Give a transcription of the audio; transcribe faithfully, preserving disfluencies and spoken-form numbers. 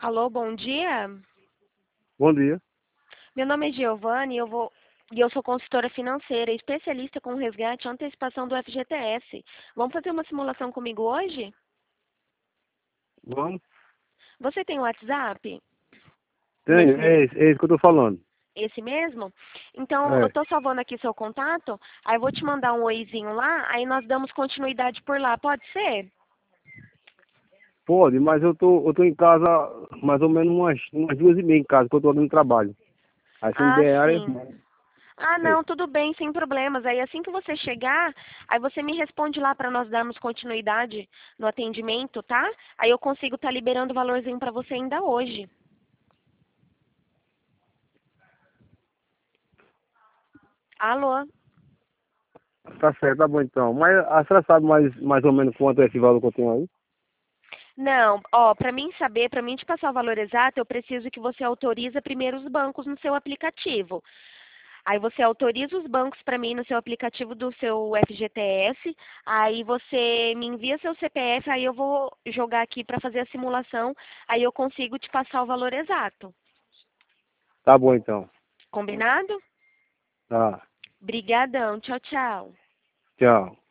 Alô, bom dia. Bom dia. Meu nome é Giovanni e eu vou e eu sou consultora financeira, especialista com resgate e antecipação do F G T S. Vamos fazer uma simulação comigo hoje? Vamos? Você tem WhatsApp? Tenho, Nesse é, esse- é isso que eu tô falando. esse mesmo? Então, eu É. tô salvando aqui seu contato, aí eu vou te mandar um oizinho lá, aí nós damos continuidade por lá, pode ser? Pode, mas eu tô, eu tô em casa mais ou menos umas, umas duas e meia em casa, que eu tô dando trabalho. Aí se Ah, der área, é sim. bom. Ah, É. não, tudo bem, sem problemas. Aí assim que você chegar, aí você me responde lá para nós darmos continuidade no atendimento, tá? Aí eu consigo estar liberando o valorzinho para você ainda hoje. Alô? Tá certo, tá bom então. Mas a senhora sabe mais, mais ou menos quanto é esse valor que eu tenho aí? Não, ó, para mim saber, para mim te passar o valor exato, eu preciso que você autorize primeiro os bancos no seu aplicativo. Aí você autoriza os bancos para mim no seu aplicativo do seu F G T S, aí você me envia seu C P F, aí eu vou jogar aqui para fazer a simulação, aí eu consigo te passar o valor exato. Tá bom então. Combinado? Tá. Brigadão, tchau, tchau. Tchau.